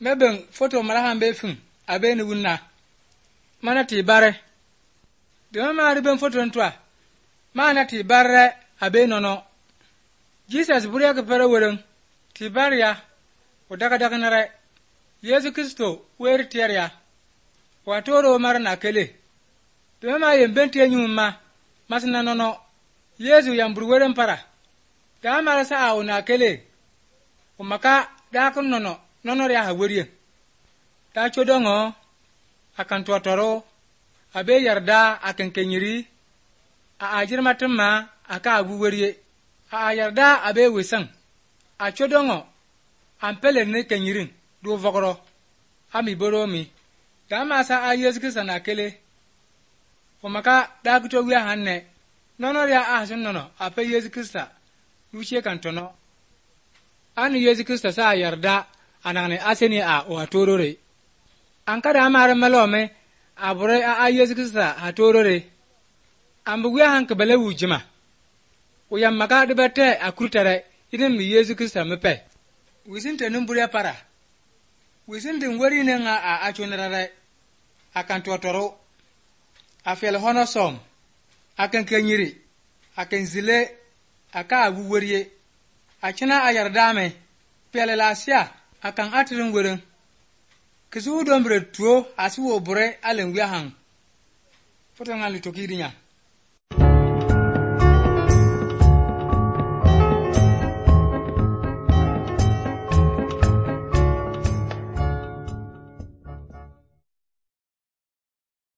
meben foto marahan be fin abe ni wunna mana ti bare de ma ben foto ntwa mana ti bare abe nono Jesus buriya ka fara wurin ti bariya o daga nare Yesu Kristo weri tiyarya wato ro mar na kele de ma yen ben tiye nyumma masna nono Yesu yambur wurin para da mara sa au na kele o maka da kun nono ya hawuriye ta chodongo akan totoro abe yarda akan kenyiri a ajirma tumma aka aguwariye a yarda abe wisan a chodongo ampele ne kenyirin do vogoro ami boromi dama sa a Yesu Kristo na kele o maka da kuto wiya hanne nono ya a sun nono ape Yesu Kristo yuche kan tono anu Yesu Kristo sa yarda anane aseni a o atorore ankada amare malome abure a Yesu Kristo atorore ambu wiya hanka bele wujima o yamma ka de bete akurtare idin mi Yesu Kristo mepe wisin tenun buriya para wisin din wari ne nga a achonarare akan totoro afel hono som akan kenyiri akan zile aka aguwariye achina ayardame pele lasia akan atirin wurin kisu dombre tuo asiwo bure alen wiya hang foto ngali tokirinya